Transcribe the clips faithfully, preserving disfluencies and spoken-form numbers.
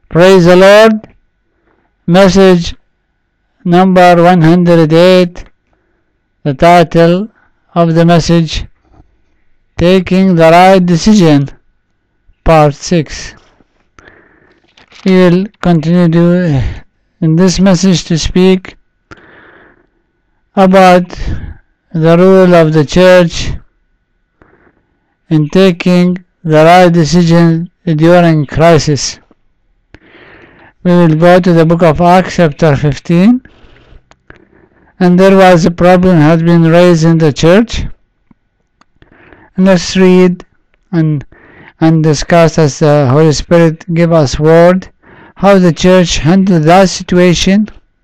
Praise the Lord. Message number one hundred eight. The title of the message, Taking the Right Decision, Part six. We will continue to, in this message to speak about the role of the church in taking the right decision during crisis. We will go to the book of Acts chapter fifteen, and there was a problem had been raised in the church. And let's read and and discuss as the Holy Spirit give us word how the church handled that situation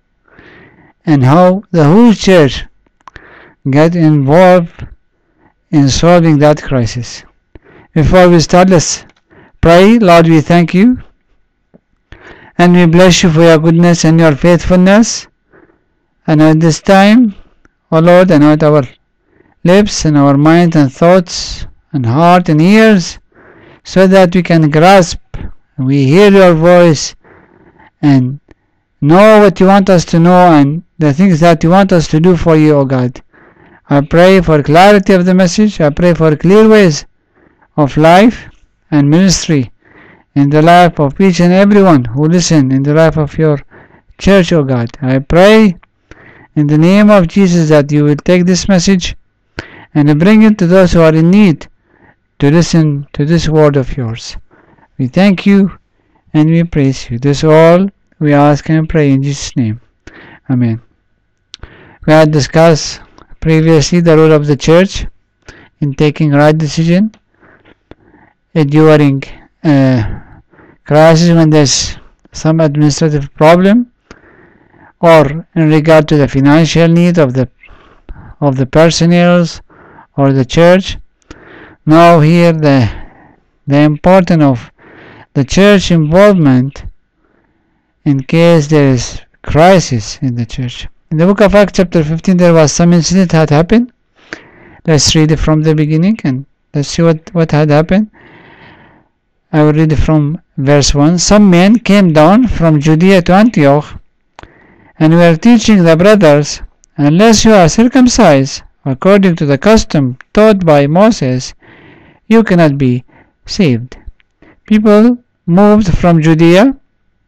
and how the whole church get involved in solving that crisis. Before we start, let's pray. Lord, we thank you and we bless you for your goodness and your faithfulness. And at this time, O Lord, anoint our lips and our mind and thoughts and heart and ears so that we can grasp, we hear your voice and know what you want us to know and the things that you want us to do for you, O God. I pray for clarity of the message. I pray for clear ways of life and ministry in the life of each and everyone who listen, in the life of your church, O God. I pray in the name of Jesus that you will take this message and bring it to those who are in need to listen to this word of yours. We thank you and we praise you. This all we ask and pray in Jesus' name. Amen. We had discussed previously the role of the church in taking right decision during uh, crisis when there's some administrative problem or in regard to the financial need of the of the personnel or the church. Now here the the importance of the church involvement in case there is crisis in the church. In the book of Acts chapter fifteen there was some incident had happened. Let's read it from the beginning and let's see what, what had happened. I will read it from verse one. Some men came down from Judea to Antioch and were teaching the brothers, unless you are circumcised according to the custom taught by Moses, you cannot be saved. People moved from Judea,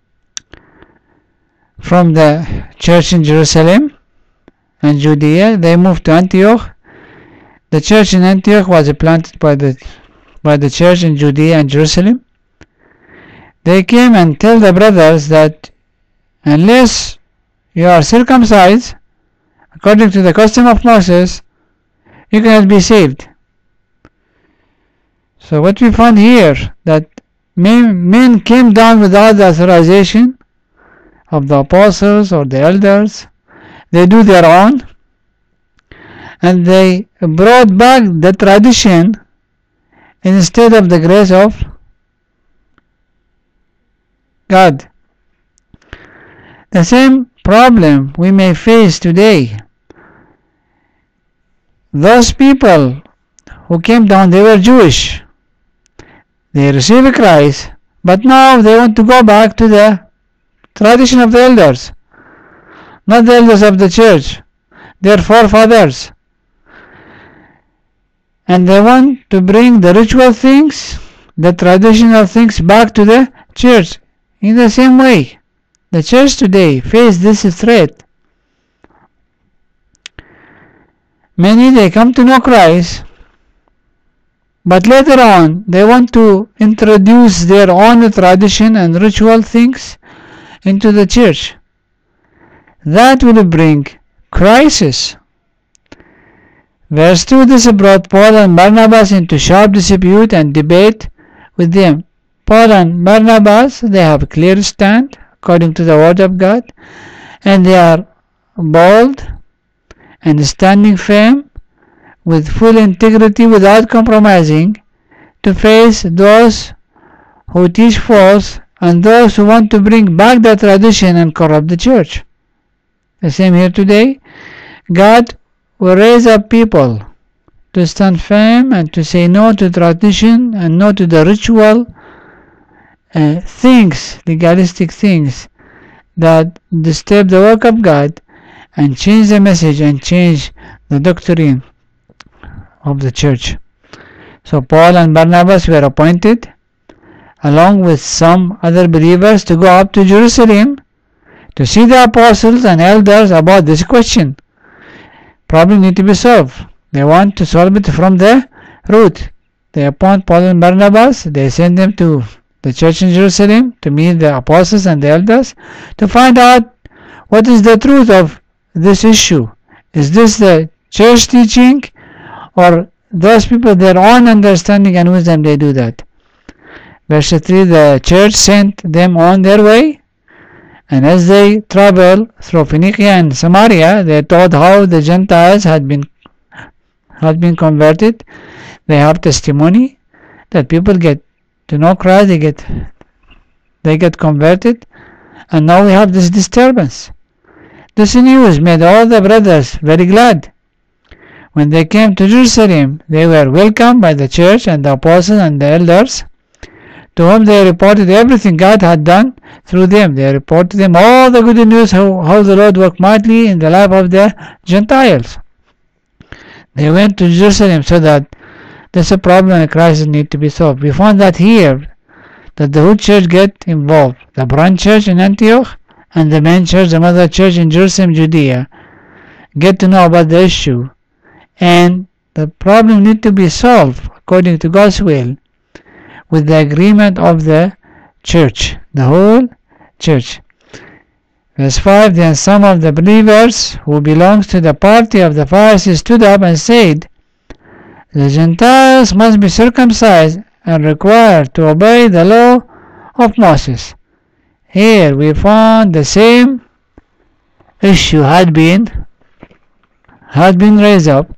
from the church in Jerusalem and Judea, they moved to Antioch. The church in Antioch was planted by the by the church in Judea and Jerusalem. They came and tell the brothers that unless you are circumcised according to the custom of Moses, you cannot be saved. So what we find here, that men, men came down without the authorization of the apostles or the elders. They do their own and they brought back the tradition instead of the grace of God. The same problem we may face today. Those people who came down, they were Jewish. They received Christ, but now they want to go back to the tradition of the elders, not the elders of the church, their forefathers. And they want to bring the ritual things, the traditional things back to the church. In the same way, the church today faces this threat. Many, they come to know Christ, but later on they want to introduce their own tradition and ritual things into the church. That will bring crisis. Verse two, this brought Paul and Barnabas into sharp dispute and debate with them. Paul and Barnabas, they have a clear stand according to the word of God, and they are bold and standing firm with full integrity without compromising to face those who teach false and those who want to bring back the tradition and corrupt the church. The same here today. God will raise up people to stand firm and to say no to tradition and no to the ritual uh, things, legalistic things that disturb the work of God and change the message and change the doctrine of the church. So Paul and Barnabas were appointed along with some other believers to go up to Jerusalem to see the apostles and elders about this question. Problem need to be solved. They want to solve it from the root. They appoint Paul and Barnabas. They send them to the church in Jerusalem to meet the apostles and the elders to find out what is the truth of this issue. Is this the church teaching, or those people their own understanding and wisdom they do that? Verse three, the church sent them on their way, and as they traveled through Phoenicia and Samaria, they told how the Gentiles had been had been converted. They have testimony that people get to know Christ, they get they get converted, and now we have this disturbance. This news made all the brothers very glad. When they came to Jerusalem, they were welcomed by the church and the apostles and the elders, to whom they reported everything God had done through them. They reported to them all the good news, how, how the Lord worked mightily in the life of the Gentiles. They went to Jerusalem so that there's a problem and a crisis need to be solved. We found that here, that the whole church get involved. The branch church in Antioch and the main church, the mother church in Jerusalem, Judea, get to know about the issue. And the problem need to be solved according to God's will, with the agreement of the church, the whole church. Verse five, then some of the believers who belonged to the party of the Pharisees stood up and said, the Gentiles must be circumcised and required to obey the law of Moses. Here we found the same issue had been had been raised up.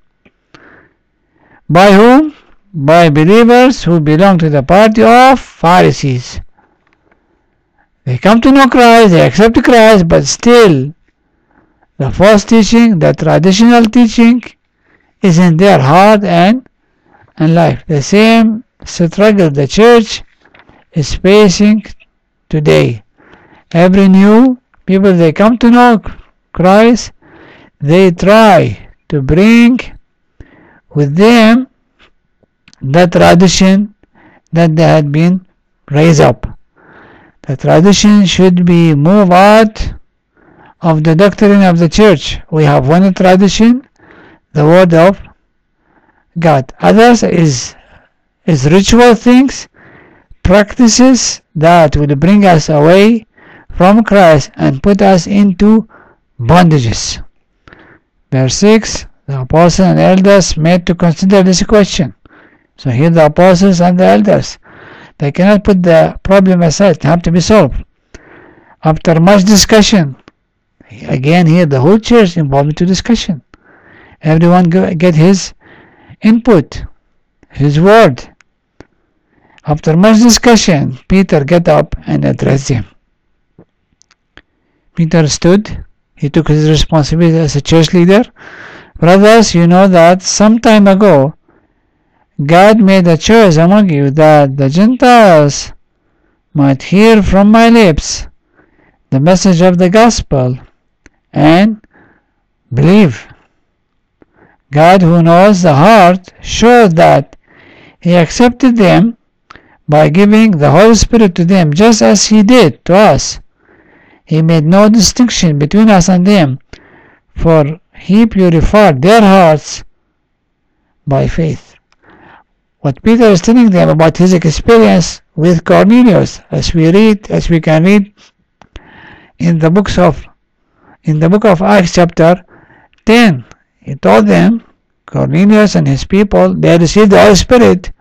By whom? By believers who belong to the party of Pharisees. They come to know Christ, they accept Christ, but still the false teaching, the traditional teaching is in their heart and, and life. The same struggle the church is facing today. Every new people, they come to know Christ, they try to bring with them the tradition that they had been raised up. The tradition should be moved out of the doctrine of the church. We have one tradition, the word of God. Others is is ritual things, practices that will bring us away from Christ and put us into bondages. Verse six, the apostles and elders met to consider this question. So here the apostles and the elders, they cannot put the problem aside, it have to be solved. After much discussion, again here the whole church involved into discussion. Everyone get his input, his word. After much discussion, Peter get up and addressed them. Peter stood, he took his responsibility as a church leader. Brothers, you know that some time ago, God made a choice among you that the Gentiles might hear from my lips the message of the gospel and believe. God, who knows the heart, showed that He accepted them by giving the Holy Spirit to them, just as He did to us. He made no distinction between us and them, for He purified their hearts by faith. What Peter is telling them about his experience with Cornelius, as we read, as we can read in the books of, in the book of Acts chapter ten, he told them, Cornelius and his people, they received the Holy Spirit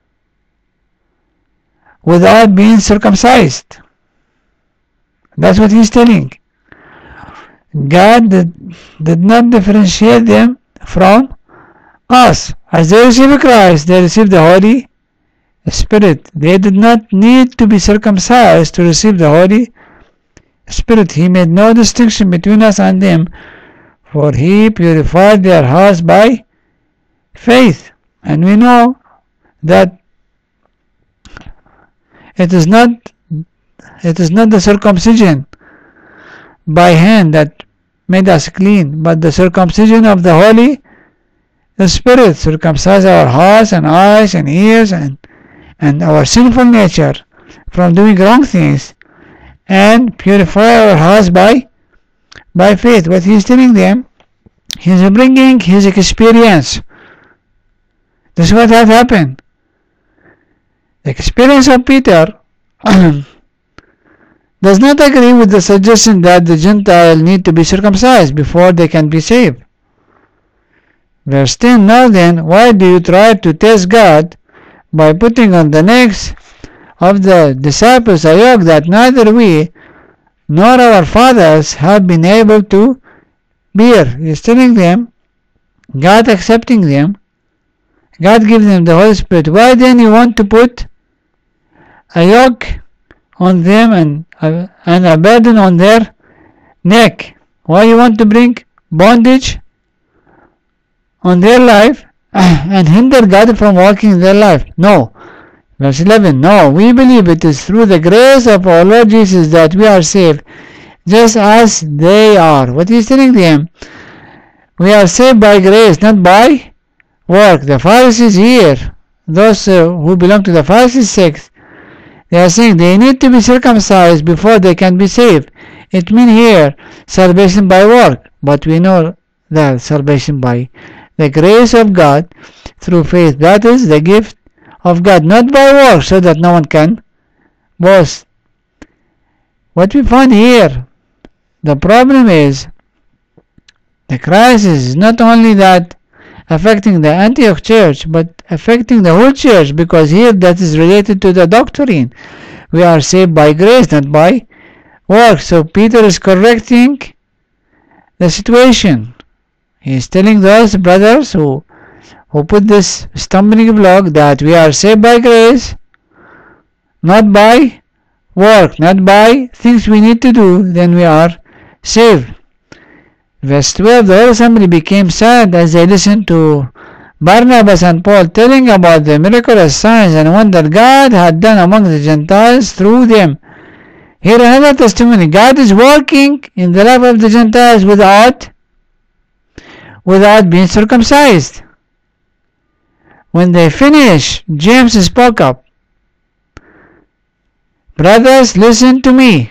without being circumcised. That's what he's telling. God did, did not differentiate them from us. As they received Christ, they received the Holy Spirit. They did not need to be circumcised to receive the Holy Spirit. He made no distinction between us and them, for He purified their hearts by faith. And we know that it is not It is not the circumcision by hand that made us clean, but the circumcision of the Holy Spirit circumcise our hearts and eyes and ears and, and our sinful nature from doing wrong things, and purify our hearts by by faith. What he is telling them, he is bringing his experience. This is what has happened. The experience of Peter does not agree with the suggestion that the Gentiles need to be circumcised before they can be saved. Verse ten, now then, why do you try to test God by putting on the necks of the disciples a yoke that neither we nor our fathers have been able to bear? He is telling them, God accepting them, God gives them the Holy Spirit. Why then you want to put a yoke on them and a, and a burden on their neck? Why you want to bring bondage on their life and hinder God from working in their life? No. Verse eleven, no, we believe it is through the grace of our Lord Jesus that we are saved, just as they are. What he is telling them, we are saved by grace, not by work. The Pharisees here, those uh, who belong to the Pharisees sect, they are saying they need to be circumcised before they can be saved. It means here salvation by work, but we know that salvation by the grace of God through faith. That is the gift of God, not by work, so that no one can boast. What we find here, the problem is, the crisis is not only that affecting the Antioch church, but affecting the whole church, because here that is related to the doctrine. We are saved by grace, not by work. So Peter is correcting the situation. He is telling those brothers who who put this stumbling block that we are saved by grace, not by work, not by things we need to do, then we are saved. Verse twelve, the whole assembly became sad as they listened to Barnabas and Paul telling about the miraculous signs and wonders God had done among the Gentiles through them. Here another testimony. God is working in the life of the Gentiles without, without being circumcised. When they finished, James spoke up. Brothers, listen to me.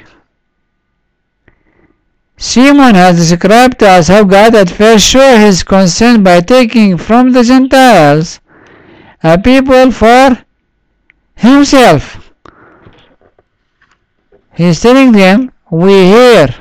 Simon has described to us how God at first showed his concern by taking from the Gentiles a people for himself. He is telling them, we hear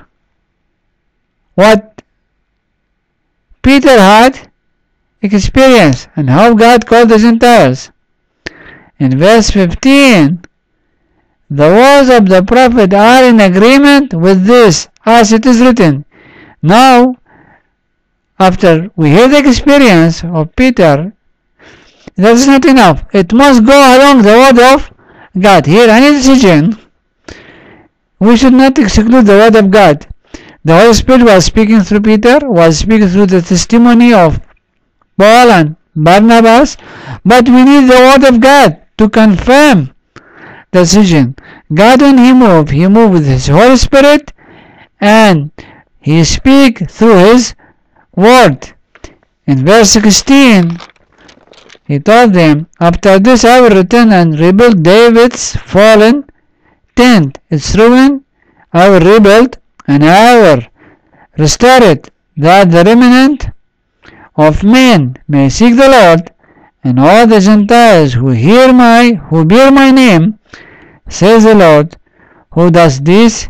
what Peter had experienced and how God called the Gentiles. In verse fifteen, the words of the prophet are in agreement with this, as it is written. Now, after we hear the experience of Peter, that is not enough. It must go along the word of God. Here, any decision, we should not exclude the word of God. The Holy Spirit was speaking through Peter, was speaking through the testimony of Paul and Barnabas, but we need the word of God to confirm the decision. God, when he moved, he moved with his Holy Spirit, and he speak through his word. In verse sixteen, he told them, after this I will return and rebuild David's fallen tent. Its ruin I will rebuild, and I will restore it, that the remnant of men may seek the Lord, and all the Gentiles who hear my, who bear my name, says the Lord, who does these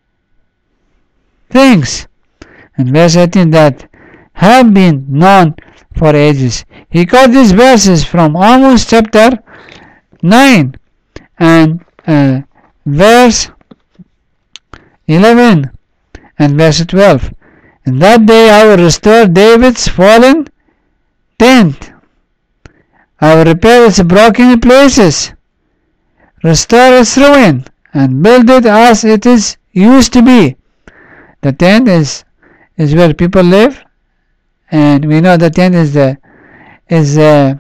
things. And verse eighteen, that have been known for ages. He quotes these verses from Amos chapter nine and uh, verse eleven and verse twelve. In that day I will restore David's fallen tent. I will repair its broken places, restore its ruin, and build it as it is used to be. The tent is is where people live, and we know the tent is the is the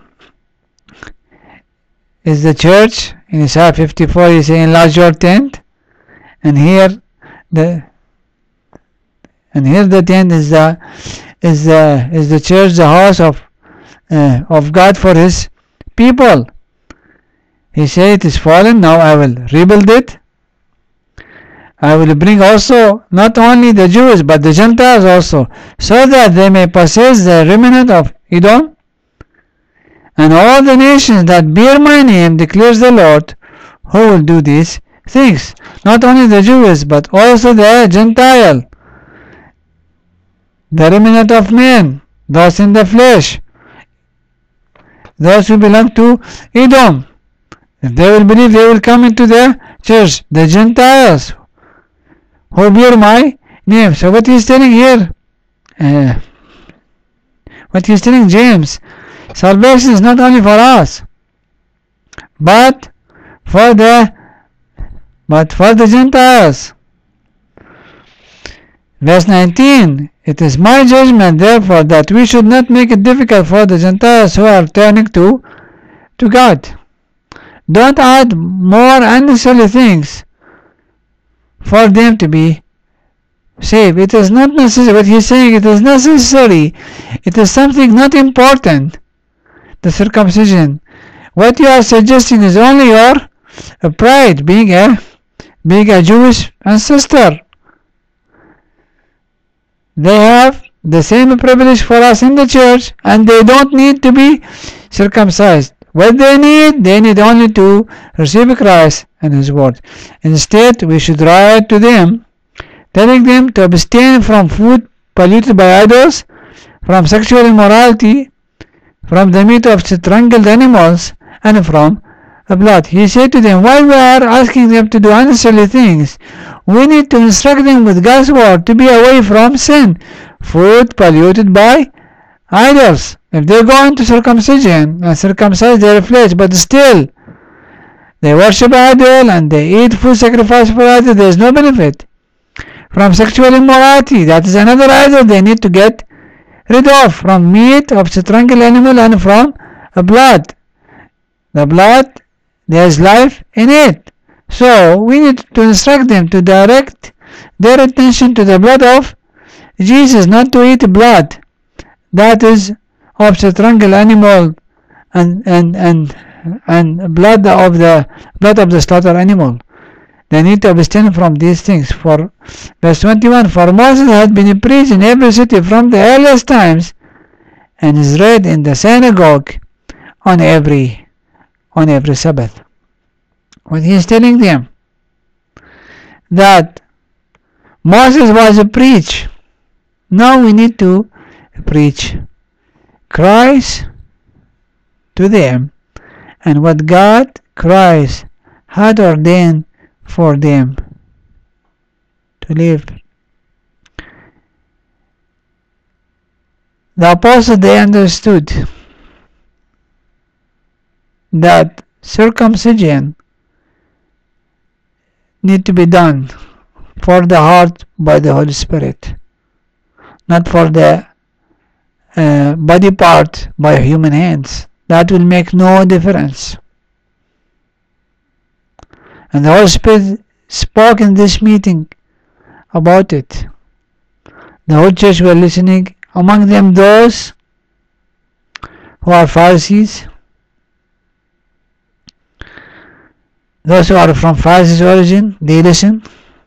is the church. In Isaiah fifty-four, he says, enlarge your tent, and here the and here the tent is the is the is the church, the house of uh, of God for His people. He said, it is fallen, now I will rebuild it. I will bring also not only the Jews but the Gentiles also, so that they may possess the remnant of Edom. And all the nations that bear my name, declares the Lord, who will do these things. Not only the Jews but also the Gentile, the remnant of men, those in the flesh, those who belong to Edom. If they will believe, they will come into the church. The Gentiles who bear my name. So what he is telling here, uh, what he is telling James, salvation is not only for us, but for the but for the Gentiles. Verse nineteen, it is my judgment, therefore, that we should not make it difficult for the Gentiles who are turning to to God. Don't add more unnecessary things for them to be saved. It is not necessary. What he is saying, it is necessary. It is something not important. The circumcision. What you are suggesting is only your pride, being a being a Jewish ancestor. They have the same privilege for us in the church, and they don't need to be circumcised. What they need, they need only to receive Christ and His word. Instead, we should write to them, telling them to abstain from food polluted by idols, from sexual immorality, from the meat of strangled animals, and from blood. He said to them, why we are asking them to do unnecessary things? We need to instruct them with God's word to be away from sin, food polluted by idols. If they go into circumcision and circumcise their flesh, but still they worship idol and they eat food sacrificed for idol, there is no benefit. From sexual immorality, that is another idol they need to get rid of. From meat of strangled animal, and from blood. The blood, there is life in it. So we need to instruct them to direct their attention to the blood of Jesus, not to eat blood that is of strangled animal and and and and blood of the blood of the slaughtered animal. They need to abstain from these things. For verse twenty-one, for Moses had been preached in every city from the earliest times, and is read in the synagogue on every on every Sabbath. When he is telling them that Moses was a preach, now we need to preach Christ to them and what God, Christ, had ordained for them to live. The apostles, they understood that circumcision need to be done for the heart by the Holy Spirit, not for the uh, body part by human hands. That will make no difference. And the Holy Spirit spoke in this meeting about it. The whole church were listening, among them those who are Pharisees, those who are from Pharisees' origin, they listen.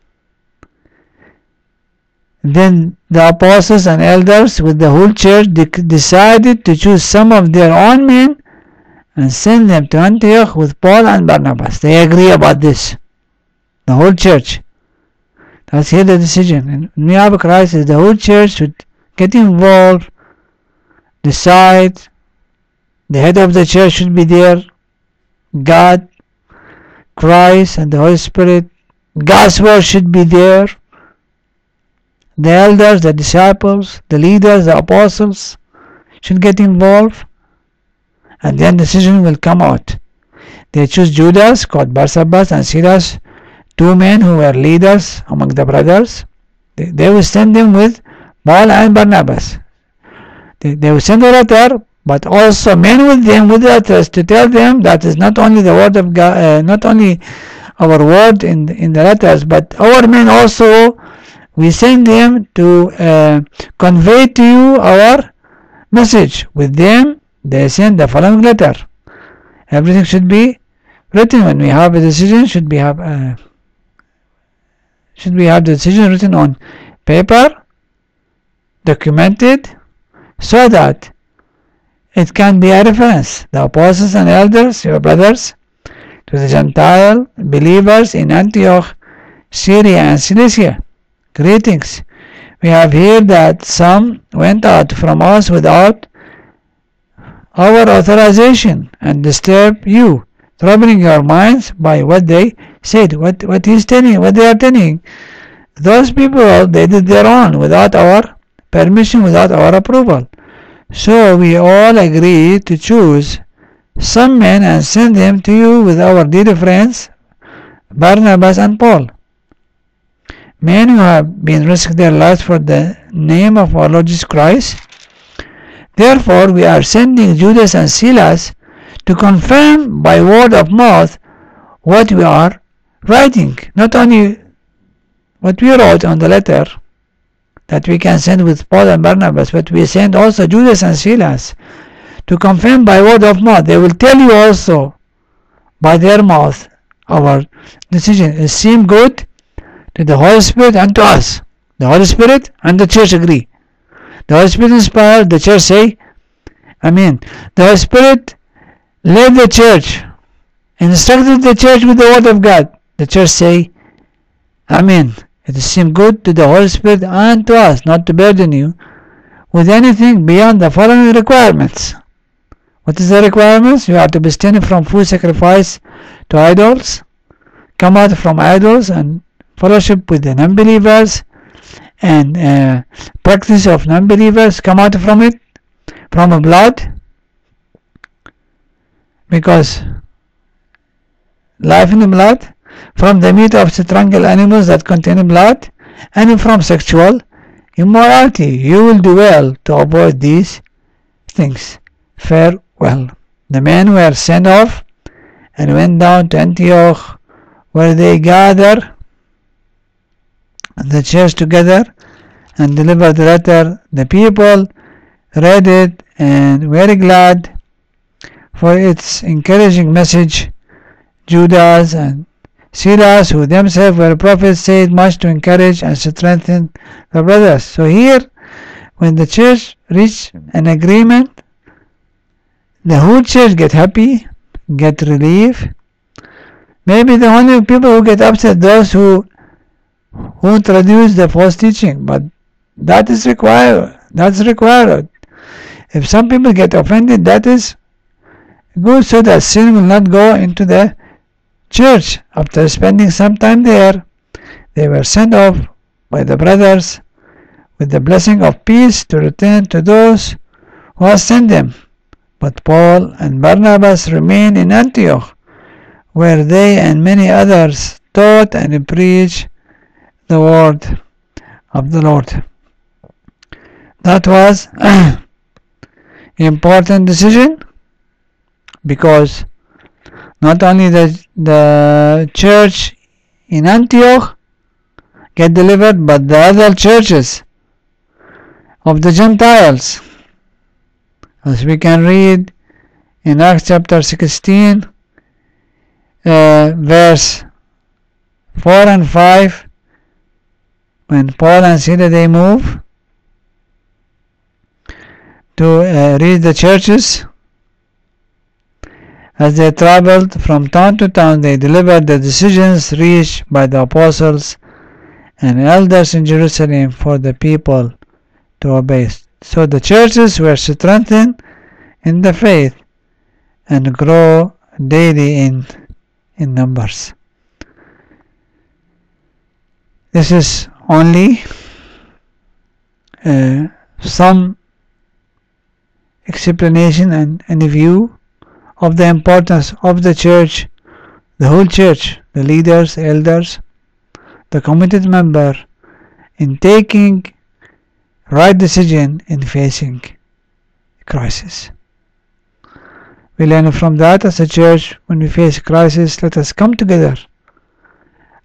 Then the apostles and elders with the whole church decided to choose some of their own men and send them to Antioch with Paul and Barnabas. They agree about this. The whole church. That's here the decision. And when we have a crisis, the whole church should get involved, decide. The head of the church should be there. God, Christ, and the Holy Spirit. God's word should be there. The elders, the disciples, the leaders, the apostles should get involved, and then decision will come out. They choose Judas, called Barsabbas, and Silas, two men who were leaders among the brothers. They, they will send them with Paul and Barnabas. They, they will send a letter, but also men with them with letters to tell them that is not only the word of God, uh, not only our word in, in the letters, but our men also, we send them to uh, convey to you our message. With them, they send the following letter. Everything should be written. When we have a decision, should be have uh, should we have the decision written on paper, documented, so that it can be a reference. The apostles and elders, your brothers, to the Gentile believers in Antioch, Syria and Cilicia. Greetings. We have heard that some went out from us without our authorization and disturbed you, troubling your minds by what they said, what what he's telling, what they are telling. Those people, they did their own without our permission, without our approval. So we all agreed to choose some men and send them to you with our dear friends Barnabas and Paul, men who have been risking their lives for the name of our Lord Jesus Christ. Therefore we are sending Judas and Silas to confirm by word of mouth what we are writing, not only what we wrote on the letter that we can send with Paul and Barnabas, but we send also Judas and Silas to confirm by word of mouth. They will tell you also by their mouth our decision. It seemed good to the Holy Spirit and to us. The Holy Spirit and the church agree. The Holy Spirit inspired, the church say, Amen. The Holy Spirit led the church, instructed the church with the word of God. The church say, Amen. It seemed good to the Holy Spirit and to us not to burden you with anything beyond the following requirements. What is the requirements? You are to abstain from food sacrificed to idols, come out from idols and fellowship with the non-believers and uh, practice of non-believers, come out from it, from a blood, because life in the blood, from the meat of strangled animals that contain blood, and from sexual immorality. You will do well to avoid these things. Farewell. The men were sent off and went down to Antioch, where they gathered the church together and delivered the letter. The people read it and were glad for its encouraging message. Judas and Silas, who themselves were prophets, said much to encourage and strengthen the brothers. So here, when the church reached an agreement, the whole church get happy, get relief. Maybe the only people who get upset those who who introduce the false teaching, but that is required. That's required. If some people get offended, that is good, so that sin will not go into the church. After spending some time there, they were sent off by the brothers with the blessing of peace to return to those who had sent them. But Paul and Barnabas remained in Antioch, where they and many others taught and preached the word of the Lord. That was an important decision, because not only the, the church in Antioch get delivered, but the other churches of the Gentiles, as we can read in Acts chapter sixteen, uh, verse four and five, when Paul and Silas they move to uh, read the churches. As they traveled from town to town, they delivered the decisions reached by the apostles and elders in Jerusalem for the people to obey. So the churches were strengthened in the faith and grow daily in, in numbers. This is only uh, some explanation and, and a view of the importance of the church, the whole church, the leaders, elders, the committed member, in taking right decision in facing crisis. We learn from that as a church, when we face crisis, let us come together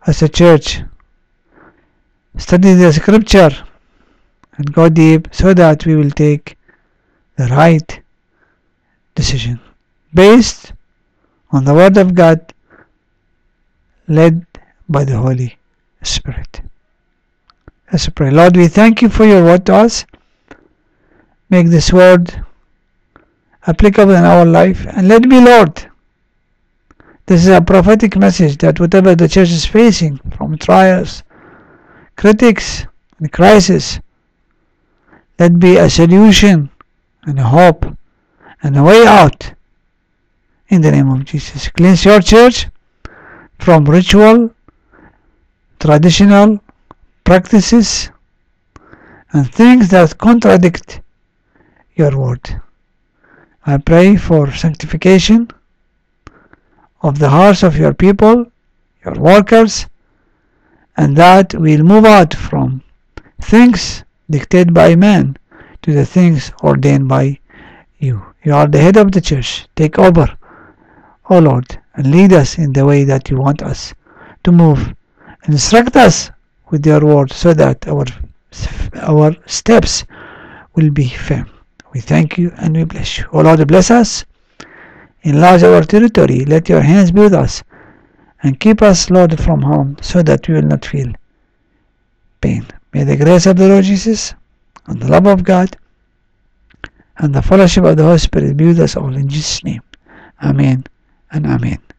as a church, study the scripture and go deep so that we will take the right decision based on the Word of God, led by the Holy Spirit. Let's pray. Lord, we thank you for your word to us. Make this word applicable in our life, and let me, Lord, this is a prophetic message that whatever the church is facing, from trials, critics, and crisis, let be a solution and a hope and a way out in the name of Jesus. Cleanse your church from ritual, traditional practices, and things that contradict your word. I pray for sanctification of the hearts of your people, your workers, and that we'll move out from things dictated by man to the things ordained by you. You are the head of the church. Take over, O Lord, and lead us in the way that you want us to move. Instruct us with your word so that our, our steps will be firm. We thank you and we bless you. O Lord, bless us. Enlarge our territory. Let your hands be with us. And keep us, Lord, from harm so that we will not feel pain. May the grace of the Lord Jesus and the love of God and the fellowship of the Holy Spirit be with us all in Jesus' name. Amen and amen.